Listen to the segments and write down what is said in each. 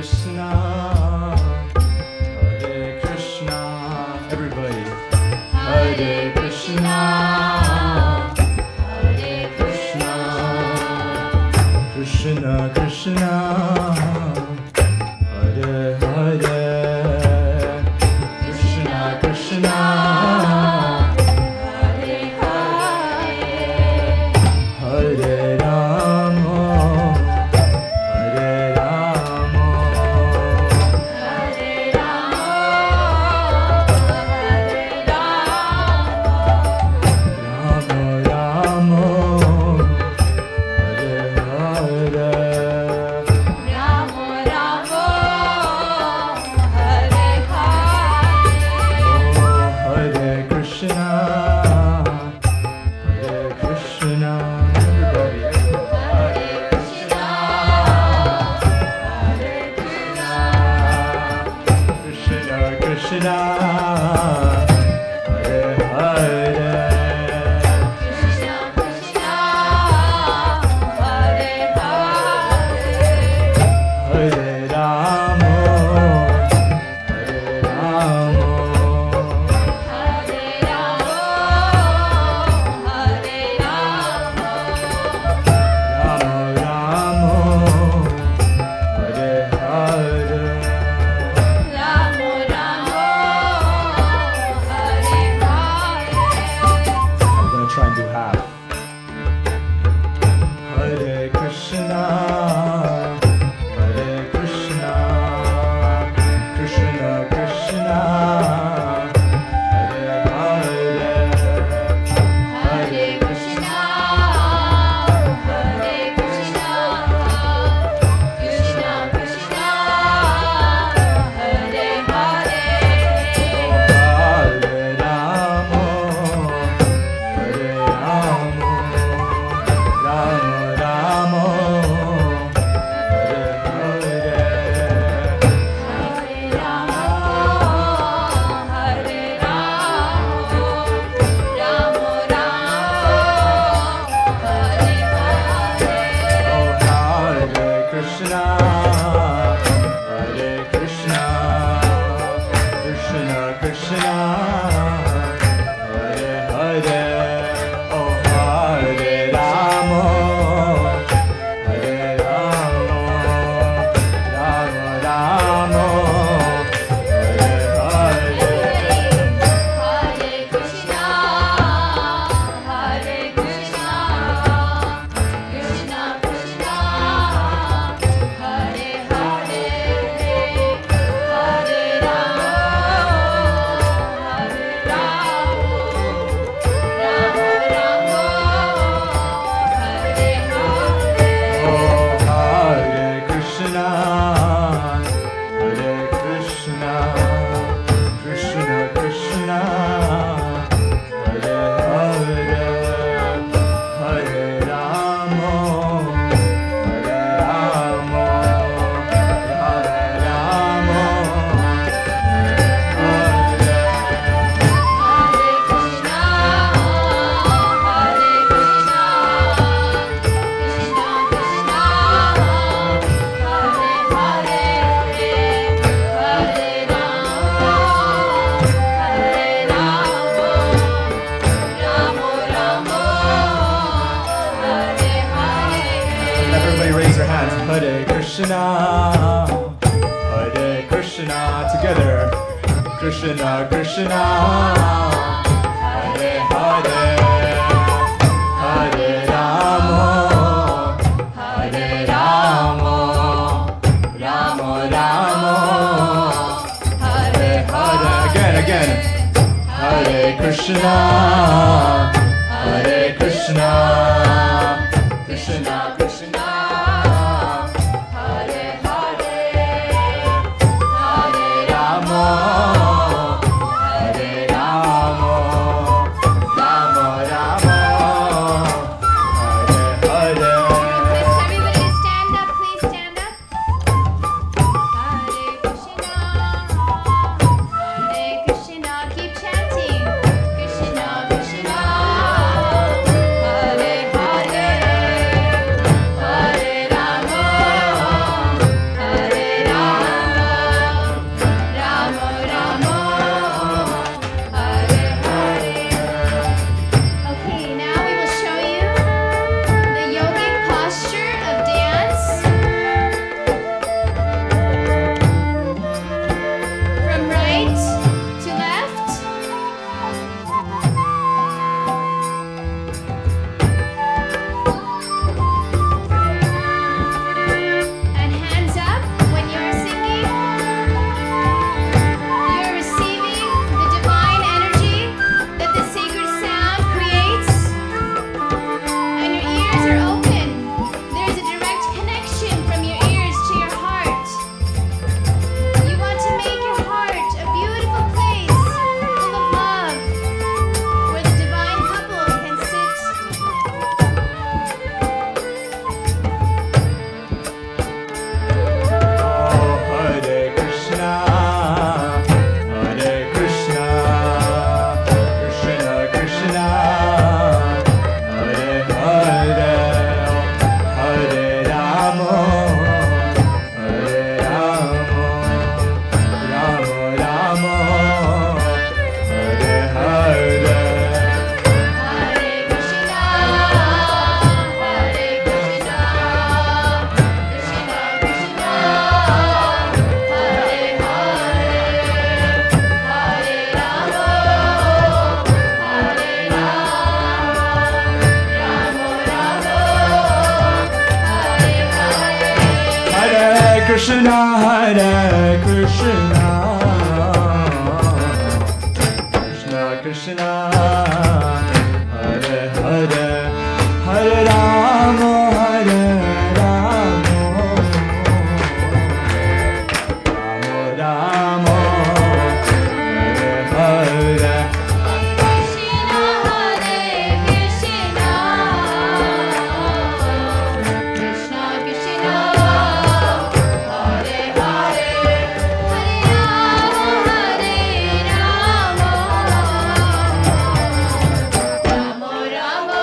Krishna, Hare Krishna. Everybody. Hare Krishna, Hare Krishna, Krishna Krishna, Hare Hare, Krishna Krishna, Hare Hare, Hare Rama, Hare Rama, Hare Rama, Hare Rama Rama, Hare Hare. Rama Rama, Hare Hare. Hare Krishna, Hare Krishna, everybody. Hare Krishna, Hare Krishna, Krishna Krishna, Hare Hare, Krishna Krishna, Hare Hare. Hare Rama, Hare Rama, Hare Rama, Hare Rama. Rama Rama, Hare Hare. Rama Rama, Hare Hare. I'm gonna try and do half. Hare Krishna, Hare Krishna, Krishna Krishna, Hare Hare, Hare Krishna, Hare Krishna, Krishna Krishna, Hare Hare. Hare Rama, Hare Rama, Rama Rama, Hare Hare. Hare Rama, Hare Rama, Rama Rama, Hare Hare. Hare Krishna, Hare Krishna, Krishna Krishna, Hare Hare. Oh Hare Rama, Hare Rama, Rama Rama, Hare Hare. Hare Krishna, Hare Krishna, Krishna Krishna, Hare Hare, Hare Rama, Hare Krishna, Hare Krishna, together. Krishna, Krishna, Hare Hare, Hare Rama, Hare Rama, Rama Rama, Hare Hare. Again. Hare Krishna, Hare Krishna, Krishna Krishna, Hare Hare, Hare Rama, Hare Rama, Rama Rama, Hare Hare. Request everybody to stand up, please stand up. Hare Krishna, keep chanting. Krishna, Krishna, Hare Krishna, Hare Krishna, Krishna Krishna, Hare Hare, Hare Rama, Hare Rama, Rama Rama, Hare Hare. Krishna, Hare Krishna, Krishna Krishna, Hare Hare, Hare Rama, Hare Rama, Rama Rama,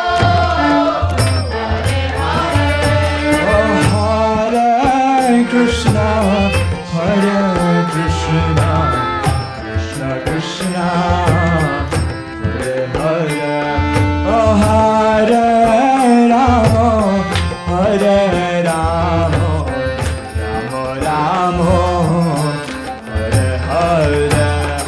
Hare Hare. Oh, Hare Krishna, Hare Krishna, Krishna Krishna, Hare Hare. Oh, Hare Rama, Hare Rama, Rama Rama, Hare Hare.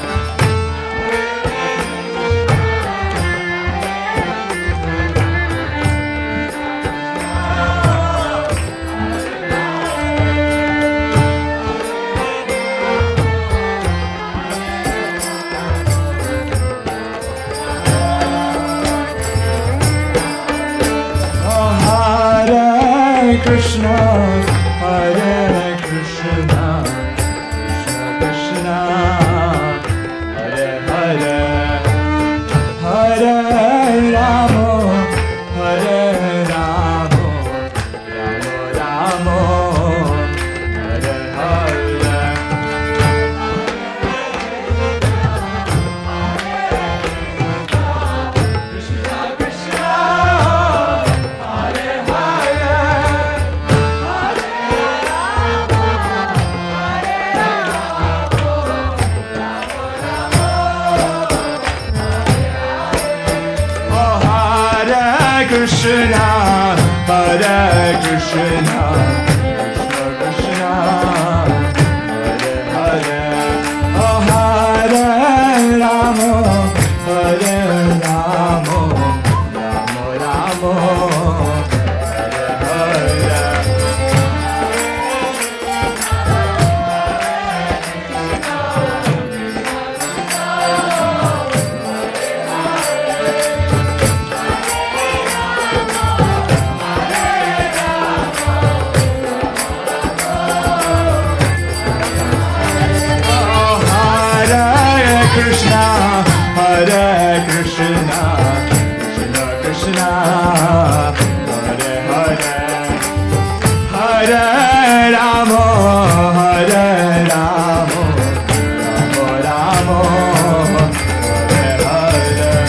Oh, Hare Krishna, Hare Krishna, Krishna Krishna, Hare Hare, Hare Rama, Hare Rama, Rama Rama, Hare Hare. Krishna Krishna, Hare Hare, Hare Rama, Hare Rama, oh, Hare Krishna, Hare Krishna, Krishna Krishna, Hare Hare, oh, Hare Rama, Hare Rama, Rama Rama, Hare Hare. Oh, Hare Krishna, Hare Krishna, Krishna Krishna, Hare Hare, Hare Rama, Hare Rama, Rama Rama, Hare Hare.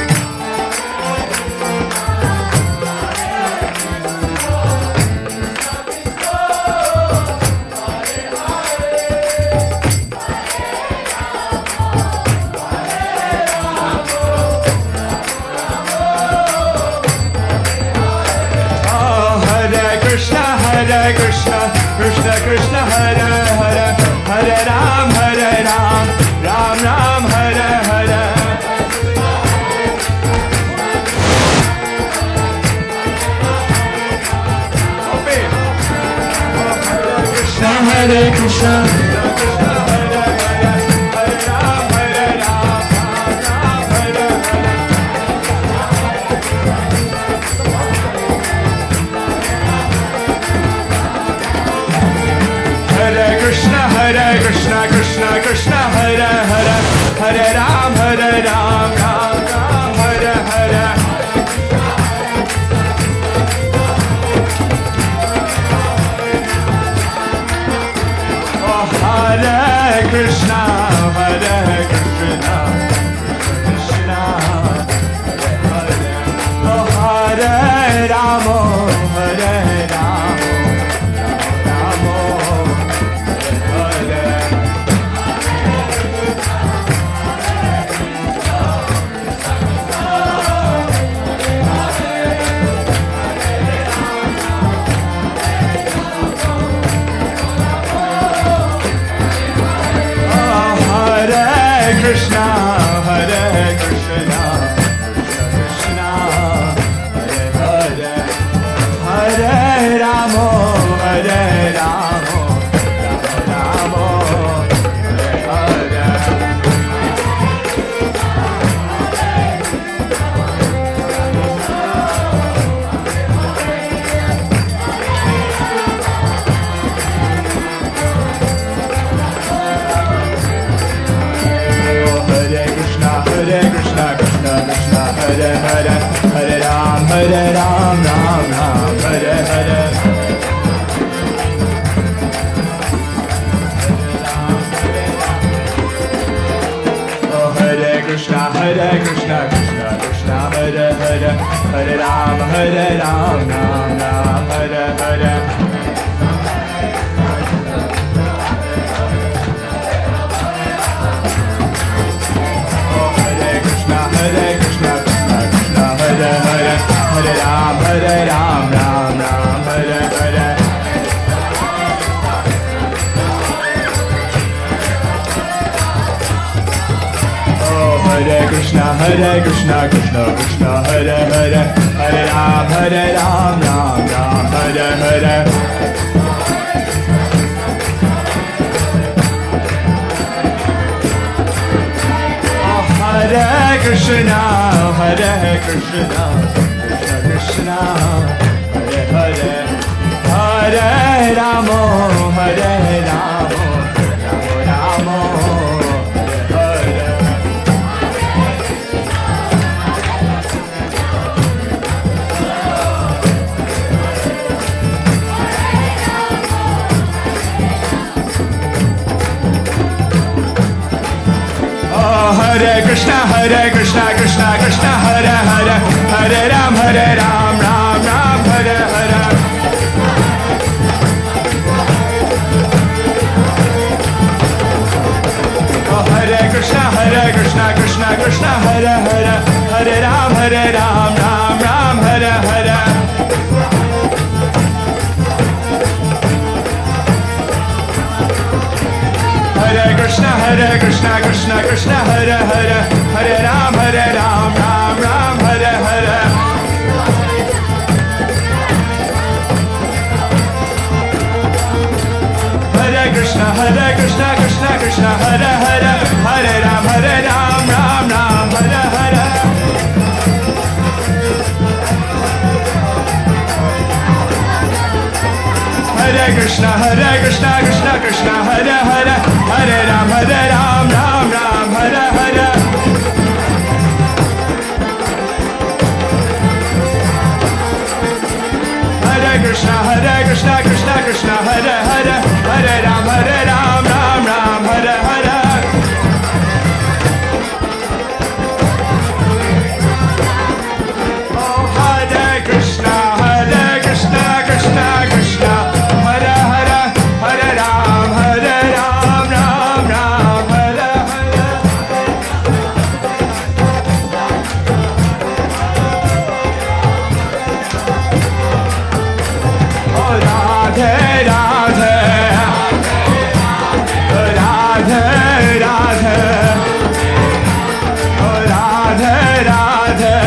Oh, Hare Krishna, Krishna Krishna, Hare Hare, Hare Ram, Ram Ram, Hare Hare. Hare Krishna, Hare Hare, Hare Ram, Ram Ram, Hare Hare. Hare Krishna, Krishna Krishna, Hare Hare, Hare Ram, Ram Ram, Hare Hare. Oh, Hare Krishna, Hare Krishna, Krishna Krishna, Hare Hare. Oh, Hare Rama, Hare Rama, Krishna, Hare Krishna, Krishna Krishna, Hare Hare, Hare Ramo, Hare Ramo, Ramo Hare Hare. Hare Krishna, Krishna Krishna, Hare Hare, Hare Ram, Ram Ram, Hare Hare. Oh, Hare Krishna, Krishna Krishna, Hare Hare, Hare Ram, Ram Ram, Hare Hare. Hare Krishna, Krishna Krishna, Hare Hare, Hare Ram, Ram Ram, Hare Hare. Oh, Hare Krishna, Krishna Krishna, Hare Hare, Hare Ram, Ram Ram, Hare Hare. Hare Krishna, Krishna Krishna, Hare Hare, Hare Ramo, Hare Ramo, Ramo Hare Hare. Oh, Hare Krishna, Krishna Krishna, Hare Hare, Hare Ram, Ram Ram, Hare Hare. Oh, Hare Krishna, Krishna Krishna, Hare Hare, Hare Ram, Ram Hare Hare. Hare Krishna, Krishna Krishna, Hare Hare, Hare Ram, Ram Ram, Hare Hare. Hare Krishna, Krishna Krishna, Hare Hare, Hare Ram, Ram Ram, Hare Hare. Hare Krishna, Krishna Krishna, Hare Hare, Hare Ram, Ram Ram, Hare Hare. Hare Krishna, Krishna Hare Hare, Hare Ram, Ram Ram, Hare Hare. Oh, Hare Krishna, Krishna Krishna, Hare Hare, Hare Ram, Ram Ram, Hare Hare. Oh, Radhe Radhe, Radhe Radhe, oh Radhe Radhe,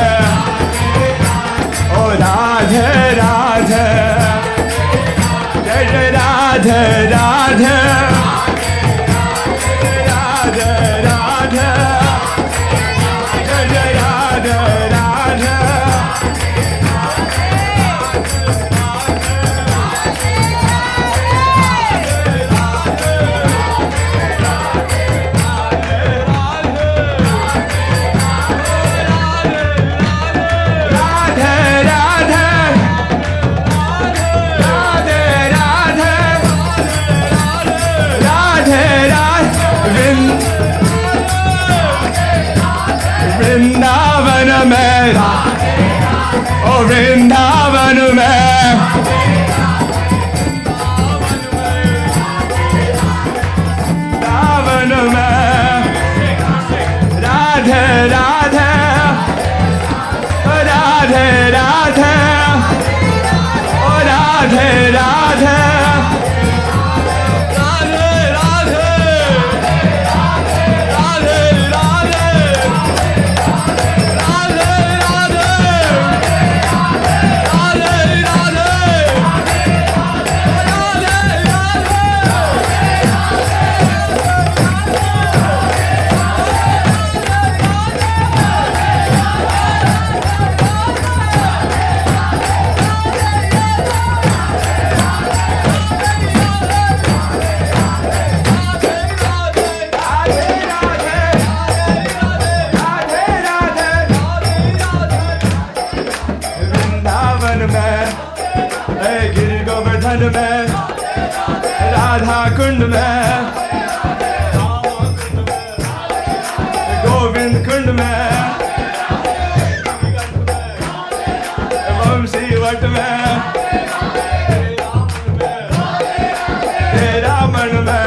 oh Radhe Radhe, Jai Jai Radhe Radhe, Radhe Radhe, Jai Jai Radhe Radhe. Vrindavan में, ओ वृंदावन में, वृंदावन में, राधे राधे, राधे राधे, ओ राधे राधे, राधे राधे, राधे राधे, राधा कुंड में, गोविंद कुंड में, वंशी what may, तेरा मन में,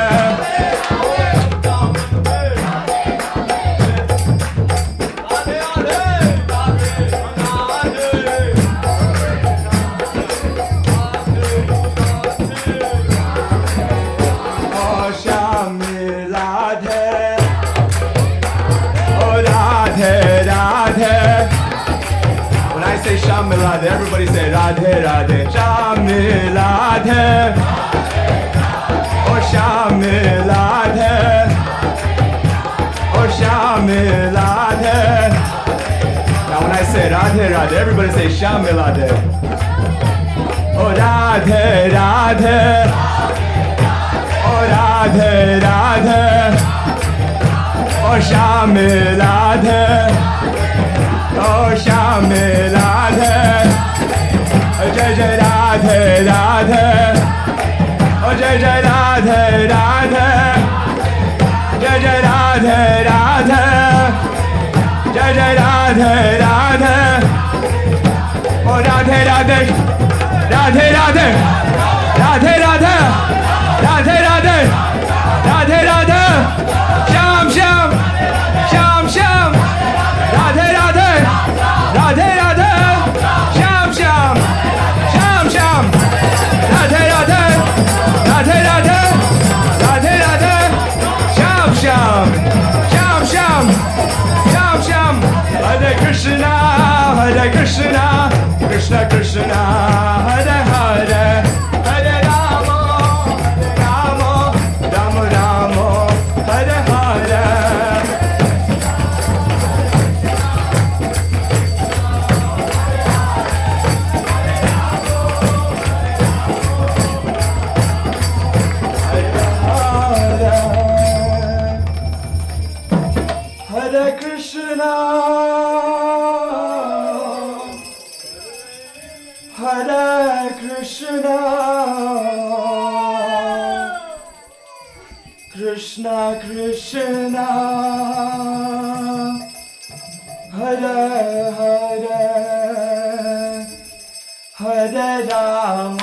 Sham Radhe, everybody say Radhe Radhe. Sham Radhe, oh Sham Radhe, oh Sham Radhe. Now when I say Radhe Radhe, everybody say Sham Radhe. Oh Radhe Radhe, oh Radhe Radhe, oh Sham Radhe. Oh Sham Radhe, Jai Jai Radhe Radhe, oh Jai Jai Radhe Radhe, Jai Jai Radhe Radhe, Jai Jai Radhe Radhe, oh Radhe Radhe, Radhe Radhe, Radhe Radhe, Radhe Radhe, Radhe Radhe, Sham Sham, Sham Sham, Radhe Radhe, Radhe Radhe, Sham Sham, Sham Sham, Radhe Radhe, Radhe Radhe, Radhe Radhe, Sham Sham, Sham Sham, Sham Sham, Hare Krishna, Hare Krishna, Krishna Krishna, Hare Hare, Hare Rama, Rama, Rama Rama, Hare Hare. Hare Krishna, Hare Krishna, Krishna Krishna, Hare Hare, Hare Rama.